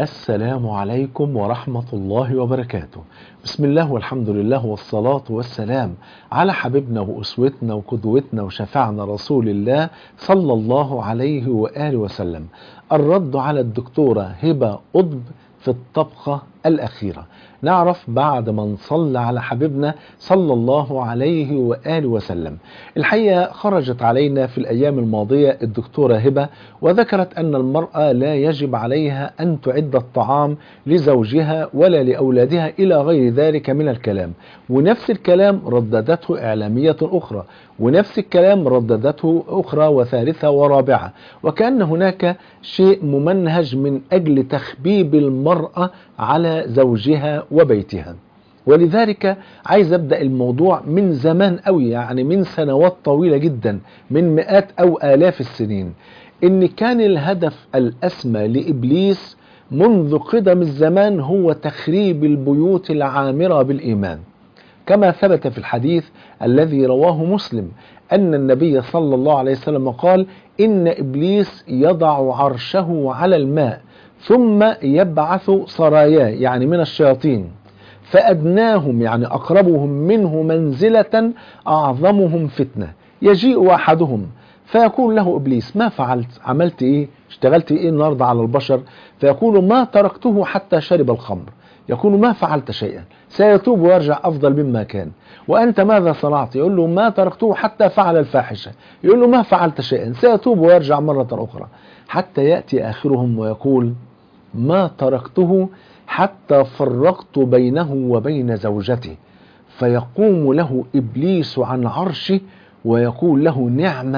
السلام عليكم ورحمة الله وبركاته. بسم الله والحمد لله والصلاة والسلام على حبيبنا وأسوتنا وقدوتنا وشفعنا رسول الله صلى الله عليه وآله وسلم. الرد على الدكتورة هبة قطب في الطبقة الأخيرة. نعرف بعد ما نصلي على حبيبنا صلى الله عليه وآله وسلم. الحقيقة خرجت علينا في الأيام الماضية الدكتورة هبة وذكرت أن المرأة لا يجب عليها أن تعد الطعام لزوجها ولا لأولادها إلى غير ذلك من الكلام، ونفس الكلام رددته إعلامية أخرى، ونفس الكلام رددته أخرى وثالثة ورابعة، وكأن هناك شيء ممنهج من أجل تخبيب المرأة على زوجها وبيتها. ولذلك عايز أبدأ الموضوع من زمان قوي، يعني من سنوات طويلة جدا، من مئات أو آلاف السنين، إن كان الهدف الأسمى لإبليس منذ قدم الزمان هو تخريب البيوت العامرة بالإيمان، كما ثبت في الحديث الذي رواه مسلم أن النبي صلى الله عليه وسلم قال: إن إبليس يضع عرشه على الماء ثم يبعث سراياه، يعني من الشياطين، فأدناهم يعني أقربهم منه منزلة أعظمهم فتنة، يجيء أحدهم فيقول له إبليس: ما فعلت؟ عملت إيه؟ اشتغلت إيه النهاردة على البشر؟ فيقول: ما تركته حتى شرب الخمر. يقول: ما فعلت شيئا. سيتوب ويرجع أفضل مما كان. وأنت ماذا صنعت؟ يقول له: ما تركته حتى فعل الفاحشة. يقول له: ما فعلت شيئا. سيتوب ويرجع مرة أخرى، حتى يأتي آخرهم ويقول: ما تركته حتى فرقت بينه وبين زوجته. فيقوم له إبليس عن عرشه ويقول له: نعم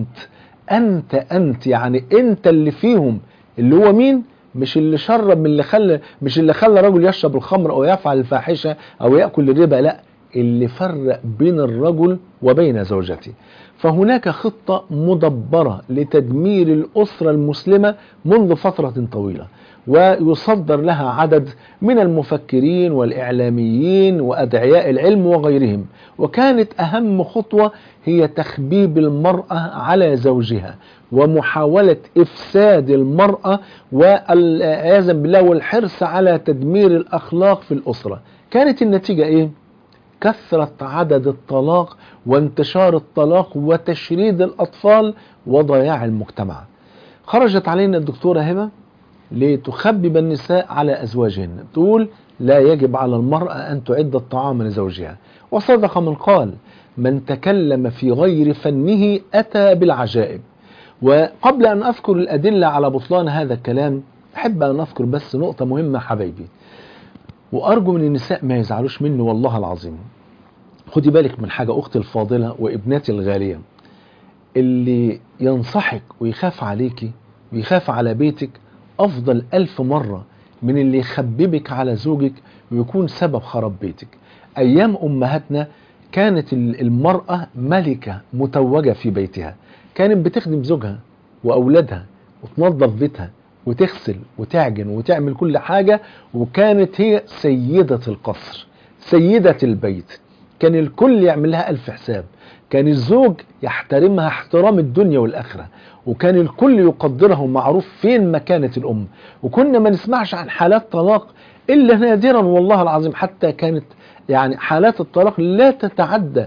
أنت يعني أنت اللي فيهم. اللي هو مين؟ مش اللي شرب من مش اللي خلى رجل يشرب الخمر أو يفعل الفاحشة أو يأكل الربا، لا، اللي فرق بين الرجل وبين زوجته. فهناك خطة مدبرة لتدمير الأسرة المسلمة منذ فترة طويلة، ويصدر لها عدد من المفكرين والإعلاميين وأدعياء العلم وغيرهم. وكانت أهم خطوة هي تخبيب المرأة على زوجها ومحاولة إفساد المرأة والعياذ بالله والحرص على تدمير الأخلاق في الأسرة. كانت النتيجة إيه؟ كثرة عدد الطلاق وانتشار الطلاق وتشريد الأطفال وضياع المجتمع. خرجت علينا الدكتورة هبة لتخبب النساء على أزواجهن، تقول: لا يجب على المرأة أن تعد الطعام لزوجها. وصدق من قال: من تكلم في غير فنه أتى بالعجائب. وقبل أن أذكر الأدلة على بطلان هذا الكلام، أحب أن أذكر بس نقطة مهمة حبايبي، وأرجو من النساء ما يزعلوش مني والله العظيم. خدي بالك من حاجة أختي الفاضلة وابنتي الغالية، اللي ينصحك ويخاف عليكي ويخاف على بيتك أفضل 1000 مرة من اللي يخببك على زوجك ويكون سبب خراب بيتك. أيام أمهاتنا كانت المرأة ملكة متوجة في بيتها، كانت بتخدم زوجها وأولادها وتنظف بيتها وتغسل وتعجن وتعمل كل حاجة، وكانت هي سيدة القصر، سيدة البيت. كان الكل يعمل لها 1000 حساب، كان الزوج يحترمها احترام الدنيا والآخرة، وكان الكل يقدره معروف فين مكانة الأم. وكنا ما نسمعش عن حالات طلاق إلا نادرا والله العظيم، حتى كانت يعني حالات الطلاق لا تتعدى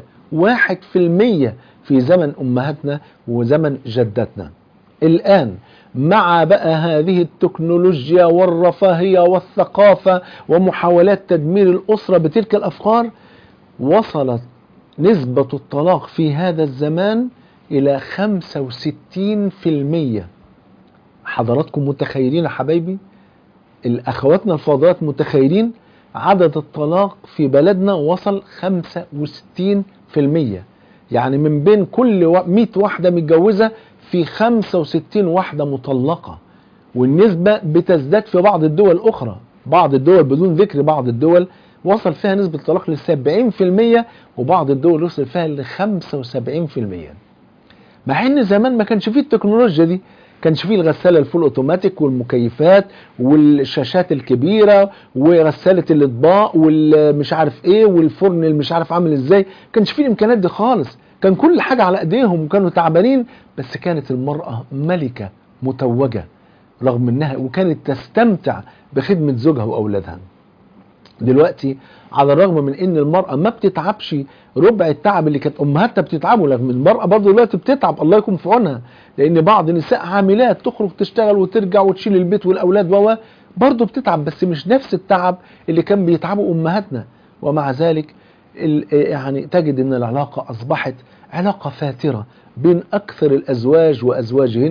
1% في زمن أمهاتنا وزمن جداتنا. الآن مع بقى هذه التكنولوجيا والرفاهية والثقافة ومحاولات تدمير الأسرة بتلك الأفكار، وصلت نسبة الطلاق في هذا الزمان إلى 65%. حضراتكم متخيلين يا حبايبي؟ الأخواتنا الفاضلات متخيلين؟ عدد الطلاق في بلدنا وصل 65%. يعني من بين كل 100 واحدة متجوزة في 65 واحدة مطلقة. والنسبة بتزداد في بعض الدول الأخرى، بعض الدول بدون ذكر بعض الدول وصل فيها نسبة الطلاق ل 70%، وبعض الدول وصل فيها ل 75%. مع ان زمان ما كانش فيه التكنولوجيا دي، كانش فيه الغسالة الفول اوتوماتيك والمكيفات والشاشات الكبيرة وغسالة الاطباق والمش عارف ايه والفرن المش عارف عامل ازاي، كانش فيه الامكانيات دي خالص، كان كل حاجة على ايديهم وكانوا تعبانين. بس كانت المرأة ملكة متوجة رغم انها وكانت تستمتع بخدمة زوجها واولادها. دلوقتي على الرغم من ان المرأة ما بتتعبش ربع التعب اللي كانت امهاتها بتتعبه، لكن المرأة برضه دلوقتي بتتعب، الله يكون في عونها، لان بعض النساء عاملات تخرج تشتغل وترجع وتشيل البيت والاولاد برضه بتتعب، بس مش نفس التعب اللي كان بيتعبه امهاتنا. ومع ذلك يعني تجد ان العلاقة اصبحت علاقة فاترة بين اكثر الازواج وازواجهن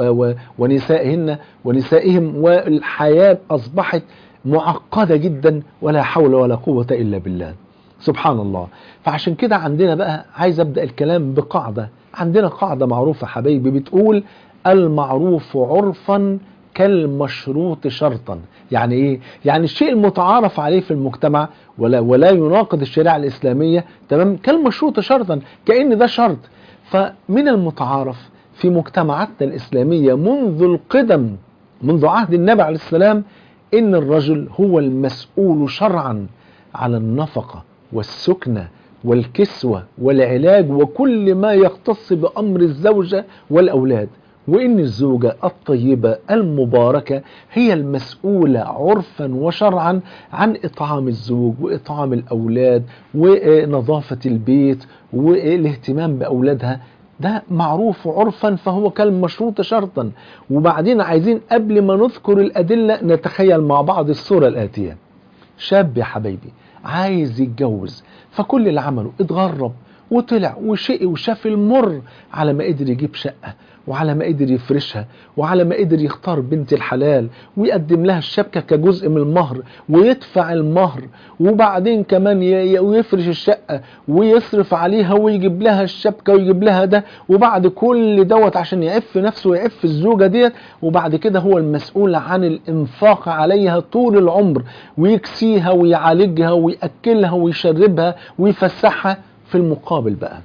ونسائهن ونسائهم، والحياة اصبحت معقدة جدا ولا حول ولا قوة الا بالله. سبحان الله. فعشان كده عندنا بقى، عايز ابدأ الكلام بقاعدة، عندنا قاعدة معروفة حبايبي بتقول: المعروف عرفا كالمشروط شرطا. يعني ايه؟ يعني الشيء المتعارف عليه في المجتمع ولا يناقض الشريعة الإسلامية، تمام، كالمشروط شرطا، كأن ده شرط. فمن المتعارف في مجتمعاتنا الإسلامية منذ القدم، منذ عهد النبي عليه السلام، إن الرجل هو المسؤول شرعا على النفقة والسكنة والكسوة والعلاج وكل ما يختص بأمر الزوجة والأولاد، وإن الزوجة الطيبة المباركة هي المسؤولة عرفا وشرعا عن إطعام الزوج وإطعام الأولاد ونظافة البيت والاهتمام بأولادها. ده معروف عرفا، فهو كالمشروط شرطا. وبعدين عايزين قبل ما نذكر الأدلة نتخيل مع بعض الصورة الآتية: شاب يا حبايبي عايز يتجوز، فكل اللي عمله اتغرب وطلع وشقي وشاف المر على ما قدر يجيب شقة، وعلى ما قدر يفرشها، وعلى ما قدر يختار بنت الحلال ويقدم لها الشبكة كجزء من المهر ويدفع المهر، وبعدين كمان يفرش الشقة ويصرف عليها ويجيب لها الشبكة ويجيب لها ده، وبعد كل دوت عشان يعف نفسه ويعف الزوجة ديت، وبعد كده هو المسؤول عن الإنفاق عليها طول العمر، ويكسيها ويعالجها ويأكلها ويشربها ويفسحها. في المقابل بقى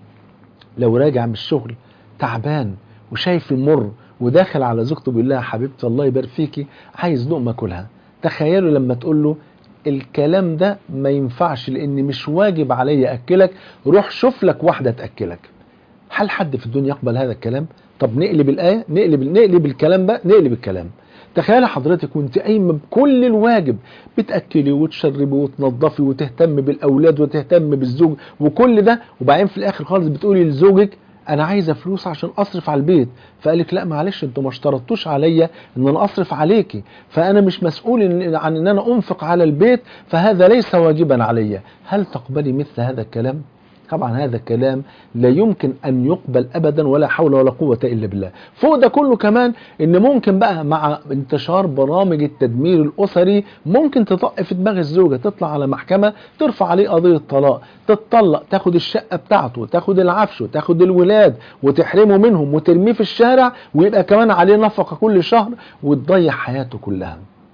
لو راجع من الشغل تعبان وشايف المر وداخل على زوجته بيقول لها: حبيبتي الله يبارك فيكي عايز لقمة كلها، تخيلوا لما تقول له: الكلام ده ما ينفعش لان مش واجب عليا اكلك، روح شوف لك واحدة تأكلك. هل حد في الدنيا يقبل هذا الكلام؟ طب نقلب الآية، نقلب الكلام بقى، نقلب الكلام. تخيل حضرتك وانت قايمه بكل الواجب، بتأكلي وتشربي وتنظفي وتهتم بالأولاد وتهتم بالزوج وكل ده، وبعدين في الآخر خالص بتقولي لزوجك: أنا عايزة فلوس عشان أصرف على البيت. فقالك: لا معلش، انتوا ما اشترطوش عليا ان انا اصرف عليكي، فانا مش مسؤول عن ان انا انفق على البيت، فهذا ليس واجبا عليا. هل تقبلي مثل هذا الكلام؟ طبعا هذا الكلام لا يمكن أن يقبل أبدا، ولا حول ولا قوة إلا بالله. فوق ده كله كمان إن ممكن بقى مع انتشار برامج التدمير الأسري ممكن تطق في دماغ الزوجة، تطلع على محكمة ترفع عليه قضية طلاق، تتطلق، تاخد الشقة بتاعته، تاخد العفش وتاخد الولاد وتحرمه منهم وترميه في الشارع، ويبقى كمان عليه نفقة كل شهر وتضيع حياته كلها.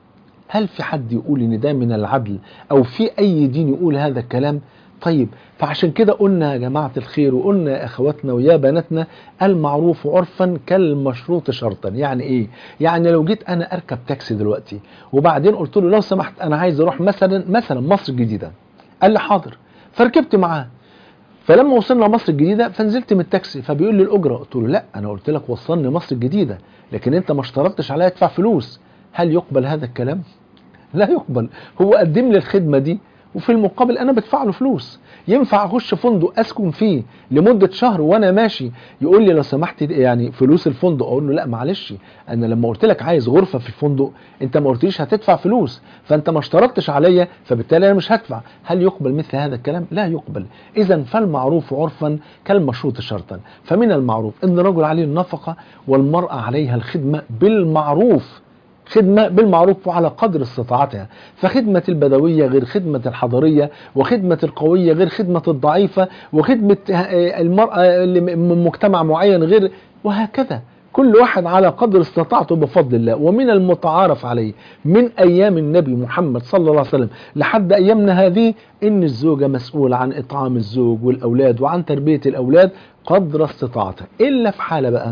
هل في حد يقول إن ده من العدل، أو في أي دين يقول هذا الكلام؟ طيب، فعشان كده قلنا يا جماعة الخير، وقلنا يا أخواتنا ويا بناتنا: المعروف عرفا كالمشروط شرطا. يعني إيه؟ يعني لو جيت أنا أركب تاكسي دلوقتي وبعدين قلت له: لو سمحت أنا عايز أروح مثلا مصر الجديدة، قال لي: حاضر، فركبت معاه. فلما وصلنا مصر الجديدة فنزلت من التاكسي، فبيقول لي: الأجرة. قلت له: لا، أنا قلت لك وصلني مصر الجديدة، لكن أنت ما اشترطتش عليا أدفع فلوس. هل يقبل هذا الكلام؟ لا يقبل. هو قدم لي الخدمة دي وفي المقابل انا بدفع له فلوس. ينفع اخش فندق اسكن فيه لمدة شهر وانا ماشي يقول لي: لو سمحت يعني فلوس الفندق؟ اقول له: لا معلش، انا لما قلت لك عايز غرفة في الفندق انت ما قلتليش هتدفع فلوس، فانت ما اشترطتش عليا، فبالتالي انا مش هدفع. هل يقبل مثل هذا الكلام؟ لا يقبل. اذا فالمعروف عرفا كالمشروط شرطا. فمن المعروف ان الرجل عليه النفقة والمرأة عليها الخدمة بالمعروف، خدمة بالمعروف وعلى قدر استطاعتها. فخدمة البدوية غير خدمة الحضرية، وخدمة القوية غير خدمة الضعيفة، وخدمة المرأة اللي من مجتمع معين غير، وهكذا. كل واحد على قدر استطاعته بفضل الله. ومن المتعارف عليه من أيام النبي محمد صلى الله عليه وسلم لحد أيامنا هذه إن الزوجة مسؤولة عن إطعام الزوج والأولاد وعن تربية الأولاد قدر استطاعتها. إلا في حالة بقى،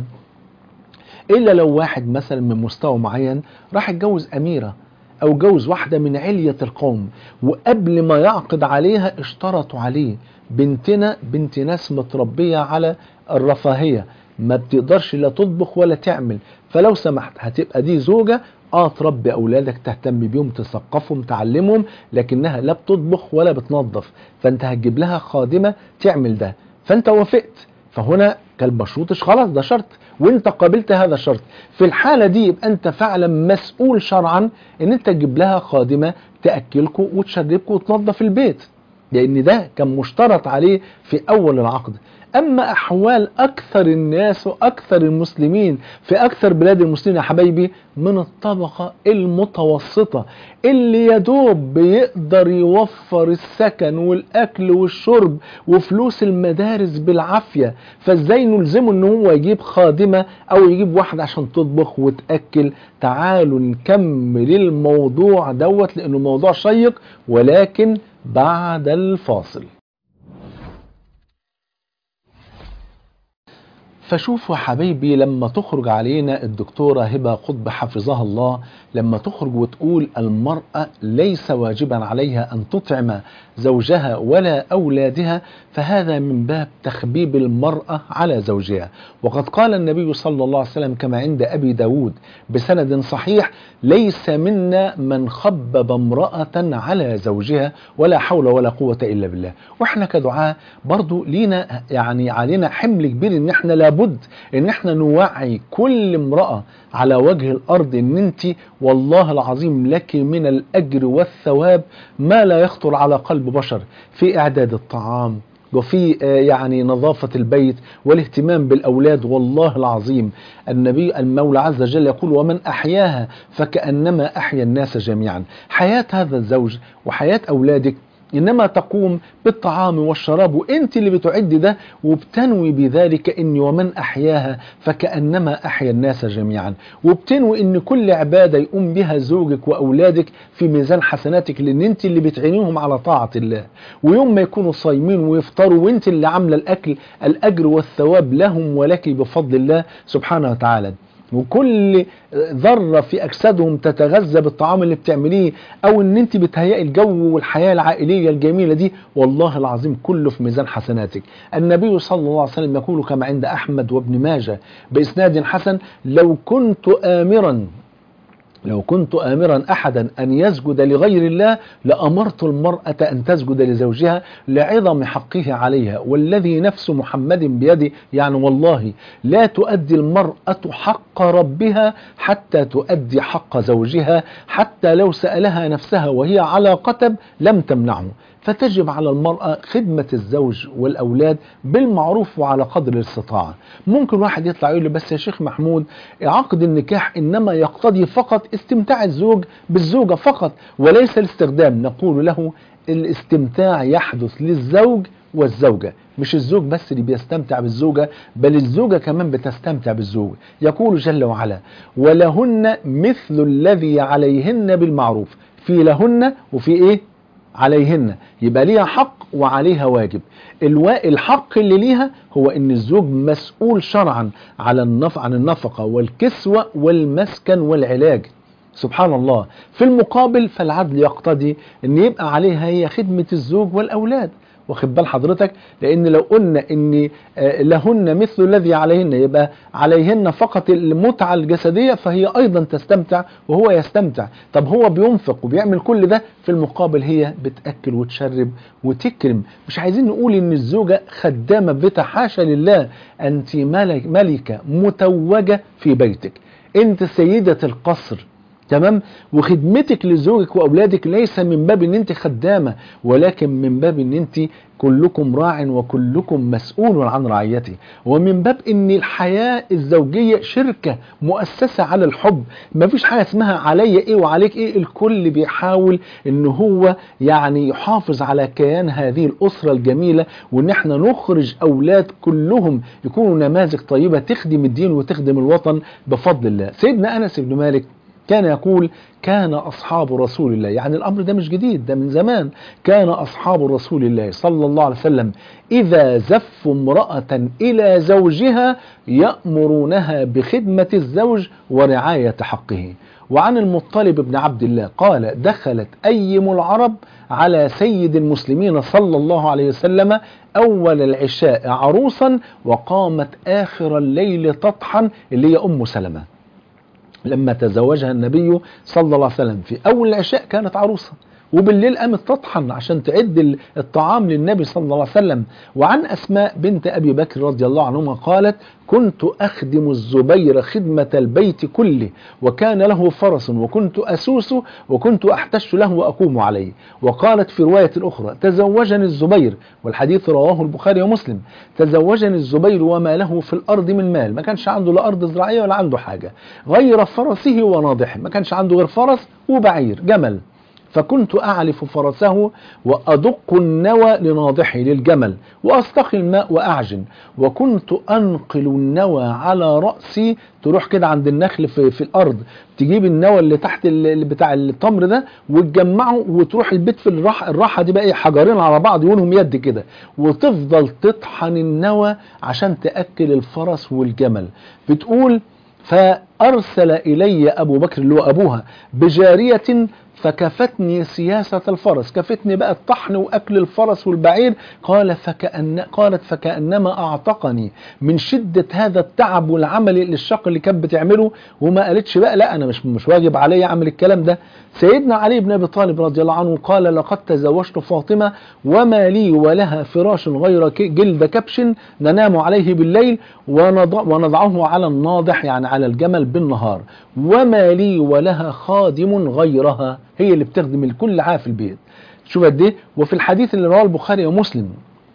إلا لو واحد مثلا من مستوى معين راح يتجوز أميرة أو جوز واحدة من علية القوم، وقبل ما يعقد عليها اشترطوا عليه: بنتنا بنت ناس متربية على الرفاهية، ما بتقدرش لا تطبخ ولا تعمل، فلو سمحت هتبقى دي زوجة تربي أولادك، تهتم بيهم، تثقفهم، تعلمهم، لكنها لا بتطبخ ولا بتنظف، فأنت هتجيب لها خادمة تعمل ده. فأنت وافقت، فهنا كالمشروطش خلاص ده شرط، وانت قابلت هذا الشرط. في الحالة دي يبقى انت فعلا مسؤول شرعا ان انت تجيب لها خادمة تأكلكوا وتشربكوا وتنظف البيت، لان ده كان مشترط عليه في اول العقد. اما احوال اكثر الناس واكثر المسلمين في اكثر بلاد المسلمين يا حبايبي من الطبقة المتوسطة اللي يدوب بيقدر يوفر السكن والاكل والشرب وفلوس المدارس بالعافية، فازاي نلزمه ان هو يجيب خادمة او يجيب واحدة عشان تطبخ وتأكل؟ تعالوا نكمل الموضوع دوت لانه موضوع شيق، ولكن بعد الفاصل. فشوفوا حبيبي لما تخرج علينا الدكتورة هبة قطب حفظها الله، لما تخرج وتقول المرأة ليس واجبا عليها أن تطعم زوجها ولا أولادها، فهذا من باب تخبيب المرأة على زوجها. وقد قال النبي صلى الله عليه وسلم كما عند أبي داود بسند صحيح: ليس منا من خبب امرأة على زوجها، ولا حول ولا قوة إلا بالله. وإحنا كدعاء برضو لينا يعني علينا حمل كبير إن إحنا لابد إن إحنا نوعي كل امرأة على وجه الأرض إن أنت والله العظيم لك من الأجر والثواب ما لا يخطر على قلب بشر، في إعداد الطعام وفي يعني نظافة البيت والاهتمام بالأولاد. والله العظيم النبي المولى عز وجل يقول: ومن أحياها فكأنما أحيا الناس جميعا. حياة هذا الزوج وحياة أولادك إنما تقوم بالطعام والشراب، وإنت اللي بتعد ده وبتنوي بذلك إني ومن أحياها فكأنما أحيا الناس جميعا، وبتنوي إن كل عبادة يقوم بها زوجك وأولادك في ميزان حسناتك، لأن إنت اللي بتعينيهم على طاعة الله. ويوم ما يكونوا صايمين ويفطروا وإنت اللي عاملة الأكل، الأجر والثواب لهم ولك بفضل الله سبحانه وتعالى. وكل ذرة في أجسادهم تتغذى بالطعام اللي بتعمليه، أو إن أنت بتهيئي الجو والحياة العائلية الجميلة دي، والله العظيم كله في ميزان حسناتك. النبي صلى الله عليه وسلم يقول كما عند أحمد وابن ماجه بإسناد حسن: لو كنت آمرا أحدا أن يسجد لغير الله لأمرت المرأة أن تسجد لزوجها لعظم حقه عليها، والذي نفس محمد بيده، يعني والله لا تؤدي المرأة حق ربها حتى تؤدي حق زوجها، حتى لو سألها نفسها وهي على قتب لم تمنعه. فتجب على المرأة خدمة الزوج والأولاد بالمعروف وعلى قدر الاستطاعة. ممكن واحد يطلع يقول لي: بس يا شيخ محمود عقد النكاح إنما يقتضي فقط استمتاع الزوج بالزوجة فقط وليس الاستخدام. نقول له: الاستمتاع يحدث للزوج والزوجة، مش الزوج بس اللي بيستمتع بالزوجة، بل الزوجة كمان بتستمتع بالزوج. يقول جل وعلا: ولهن مثل الذي عليهن بالمعروف. في لهن وفي ايه؟ عليهن. يبقى ليها حق وعليها واجب. الحق اللي ليها هو ان الزوج مسؤول شرعا عن النفقة والكسوة والمسكن والعلاج. سبحان الله. في المقابل فالعدل يقتضي ان يبقى عليها هي خدمة الزوج والأولاد. واخد بال حضرتك؟ لان لو قلنا ان لهن مثل الذي عليهن يبقى عليهن فقط المتعة الجسدية، فهي ايضا تستمتع وهو يستمتع. طب هو بينفق وبيعمل كل ده، في المقابل هي بتأكل وتشرب وتكرم. مش عايزين نقول ان الزوجة خدامة بيتها، حاشا لله، انت ملكة متوجة في بيتك، انت سيدة القصر، تمام؟ وخدمتك لزوجك واولادك ليس من باب ان انت خدامه، ولكن من باب ان انت كلكم راع وكلكم مسؤول عن رعيته، ومن باب ان الحياه الزوجيه شركه مؤسسه على الحب. ما فيش حاجه اسمها عليا ايه وعليك ايه، الكل بيحاول ان هو يعني يحافظ على كيان هذه الاسره الجميله، وان احنا نخرج اولاد كلهم يكونوا نماذج طيبه تخدم الدين وتخدم الوطن بفضل الله. سيدنا انس بن مالك كان يقول كان أصحاب رسول الله، يعني الأمر ده مش جديد، ده من زمان. كان أصحاب رسول الله صلى الله عليه وسلم إذا زفوا امرأة إلى زوجها يأمرونها بخدمة الزوج ورعاية حقه. وعن المطلب بن عبد الله قال دخلت أيم العرب على سيد المسلمين صلى الله عليه وسلم أول العشاء عروسا وقامت آخر الليل تطحن، اللي هي أم سلمة. لما تزوجها النبي صلى الله عليه وسلم في أول العشاء كانت عروسة، وبالليل قامت تطحن عشان تعد الطعام للنبي صلى الله عليه وسلم. وعن أسماء بنت أبي بكر رضي الله عنهما قالت كنت أخدم الزبير خدمة البيت كله، وكان له فرس وكنت أسوسه وكنت أحتش له وأقوم عليه. وقالت في رواية أخرى تزوجني الزبير، والحديث رواه البخاري ومسلم، تزوجني الزبير وما له في الأرض من مال، ما كانش عنده لا أرض زراعية ولا عنده حاجة غير فرسه وناضحه، ما كانش عنده غير فرس وبعير جمل. فكنت أعلف فرسه وأدق النوى لناضحه للجمل وأستقي الماء وأعجن، وكنت أنقل النوى على رأسي، تروح كده عند النخل في الأرض تجيب النوى اللي تحت اللي بتاع التمر ده وتجمعه وتروح البيت في الراحة دي بقى حجرين على بعض يقولهم يد كده، وتفضل تطحن النوى عشان تأكل الفرس والجمل. بتقول فأرسل إلي أبو بكر اللي هو أبوها بجارية فكفتني سياسة الفرس، كفتني بقى الطحن وأكل الفرس والبعير. قالت فكأنما أعتقني من شدة هذا التعب والعمل الشاق اللي كانت بتعمله. وما قالتش بقى لا أنا مش واجب علي أعمل الكلام ده. سيدنا علي بن أبي طالب رضي الله عنه قال لقد تزوجت فاطمة وما لي ولها فراش غير جلد كبش ننام عليه بالليل ونضعه على الناضح يعني على الجمل بالنهار، وما لي ولها خادم غيرها، هي اللي بتخدم الكل عا في البيت. شوف قد ايه. وفي الحديث اللي رواه البخاري ومسلم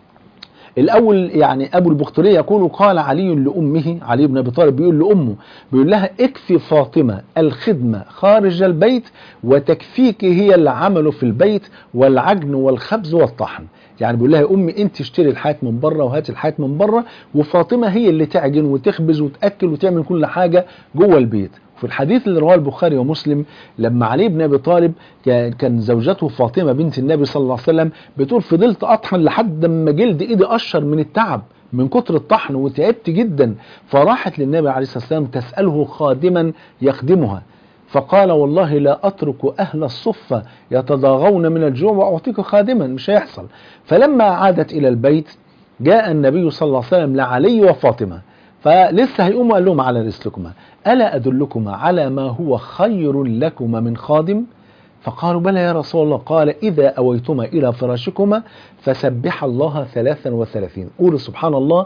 الأول يعني أبو البختري يقول قال علي لأمه، علي بن أبي طالب بيقول لأمه بيقول لها اكفي فاطمة الخدمة خارج البيت وتكفيك هي العمل في البيت والعجن والخبز والطحن. يعني بيقول لها يا أمي أنت اشتري الحاجات من بره وهات الحاجات من بره، وفاطمة هي اللي تعجن وتخبز وتأكل وتعمل كل حاجة جوه البيت. في الحديث اللي رواه البخاري ومسلم لما علي بن أبي طالب كان زوجته فاطمة بنت النبي صلى الله عليه وسلم بتقول فضلت أطحن لحد ما جلد إيدي أشر من التعب من كتر الطحن وتعبت جدا. فراحت للنبي عليه الصلاة والسلام تسأله خادما يخدمها، فقال والله لا أترك أهل الصفة يتضاغون من الجوع وأعطيك خادما، مش هيحصل. فلما عادت إلى البيت جاء النبي صلى الله عليه وسلم لعلي وفاطمة فلسه هيقوموا قال لهم على رسلكما ألا أدلكما على ما هو خير لكما من خادم؟ فقالوا بلى يا رسول الله. قال إذا أويتما إلى فراشكما فسبح الله 33، قولوا سبحان الله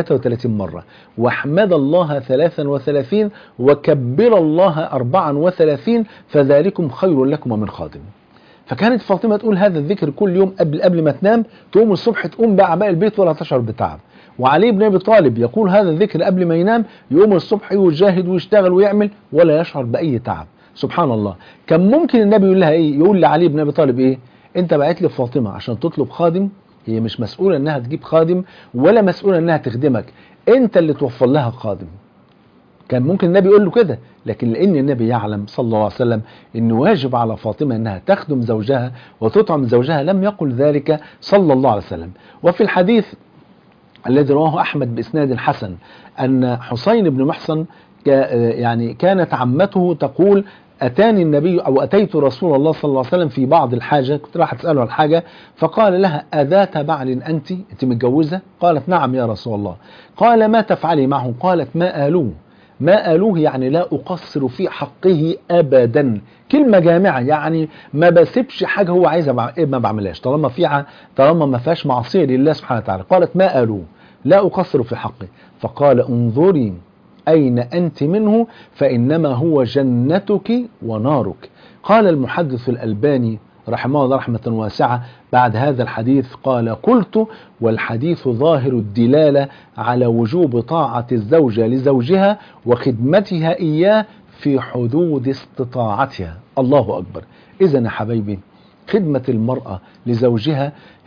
33 مرة، واحمد الله 33، وكبر الله 34، فذلكم خير لكما من خادم. فكانت فاطمة تقول هذا الذكر كل يوم قبل ما تنام، تقوم الصبح تقوم بأعباء البيت ولا تشعر بتعب. وعلي بن أبي طالب يقول هذا الذكر قبل ما ينام، يقوم الصبح يجاهد ويشتغل ويعمل ولا يشعر بأي تعب. سبحان الله. كان ممكن النبي يقول لها ايه؟ يقول لعلي بن أبي طالب ايه؟ انت بعت لي فاطمة عشان تطلب خادم، هي مش مسؤولة انها تجيب خادم ولا مسؤولة انها تخدمك، انت اللي توفر لها خادم. كان ممكن النبي يقول له كده، لكن لأن النبي يعلم صلى الله عليه وسلم إنه واجب على فاطمة أنها تخدم زوجها وتطعم زوجها لم يقل ذلك صلى الله عليه وسلم. وفي الحديث الذي رواه أحمد بإسناد حسن أن حسين بن محصن يعني كانت عمته تقول أتاني النبي أو أتيت رسول الله صلى الله عليه وسلم في بعض الحاجة، كنت راح أسأله عن حاجة، فقال لها أذات بعل أنت متجوزة؟ قالت نعم يا رسول الله. قال ما تفعلي معه؟ قالت ما آلوه. ما آلوه يعني لا أقصر في حقه أبدا، كلمة جامعة يعني ما بسيبش حاجة هو عايزها ما بعملهاش طالما ما فيهاش معصية لله سبحانه وتعالى. قالت ما آلوه لا أقصر في حقه. فقال انظري أين أنت منه فإنما هو جنتك ونارك. قال المحدث الألباني رحمه الله رحمة واسعة بعد هذا الحديث قال قلت والحديث ظاهر الدلالة على وجوب طاعة الزوجة لزوجها وخدمتها إياه في حدود استطاعتها. الله أكبر. إذن يا حبايبي خدمة المرأة لزوجها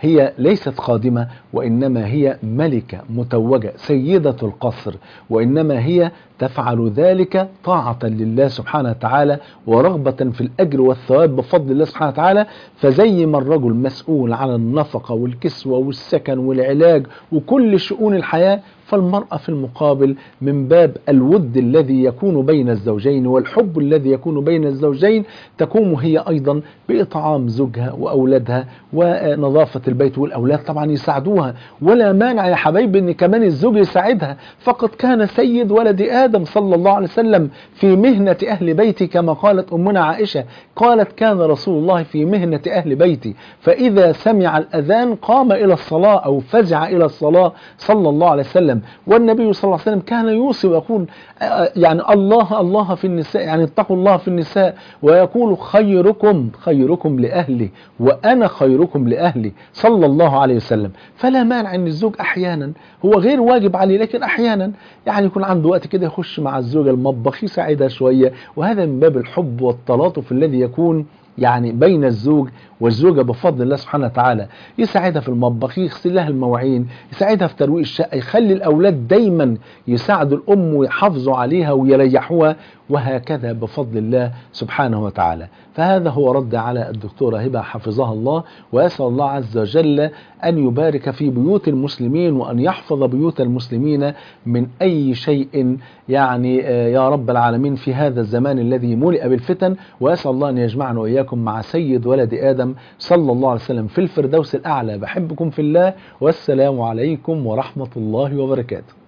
هي ليست خادمة، وإنما هي ملكة متوجة سيدة القصر، وإنما هي تفعل ذلك طاعة لله سبحانه وتعالى ورغبة في الأجر والثواب بفضل الله سبحانه وتعالى. فزي ما الرجل مسؤول على النفقة والكسوة والسكن والعلاج وكل شؤون الحياة، فالمرأة في المقابل من باب الود الذي يكون بين الزوجين والحب الذي يكون بين الزوجين تقوم هي أيضا بإطعام زوجها وأولادها ونظافة البيت، والأولاد طبعا يساعدوها، ولا مانع يا حبايبي أن كمان الزوج يساعدها. فقد كان سيد ولد آدم صلى الله عليه وسلم في مهنة أهل بيتي، كما قالت أمنا عائشة، قالت كان رسول الله في مهنة أهل بيتي فإذا سمع الأذان قام إلى الصلاة أو فزع إلى الصلاة صلى الله عليه وسلم. والنبي صلى الله عليه وسلم كان يوصي ويقول يعني الله في النساء، يعني اتقوا الله في النساء، ويقول خيركم لأهلي وأنا خيركم لأهلي صلى الله عليه وسلم. فلا مانع أن الزوج أحيانا هو غير واجب عليه، لكن أحيانا يعني يكون عنده وقت كده يخش مع الزوجة المطبخ يساعدها شوية، وهذا من باب الحب والتلاطف الذي يكون يعني بين الزوج والزوجة بفضل الله سبحانه وتعالى. يساعدها في المطبخ، يغسل لها المواعين، يساعدها في ترويق الشقة، يخلي الأولاد دايما يساعدوا الأم ويحافظوا عليها ويريحوها، وهكذا بفضل الله سبحانه وتعالى. فهذا هو رد على الدكتورة هبة حفظها الله، وأسأل الله عز وجل أن يبارك في بيوت المسلمين وأن يحفظ بيوت المسلمين من أي شيء يعني يا رب العالمين في هذا الزمان الذي ملئ بالفتن. وأسأل الله أن يجمعنا وإياكم مع سيد ولد آدم صلى الله عليه وسلم في الفردوس الأعلى. بحبكم في الله، والسلام عليكم ورحمة الله وبركاته.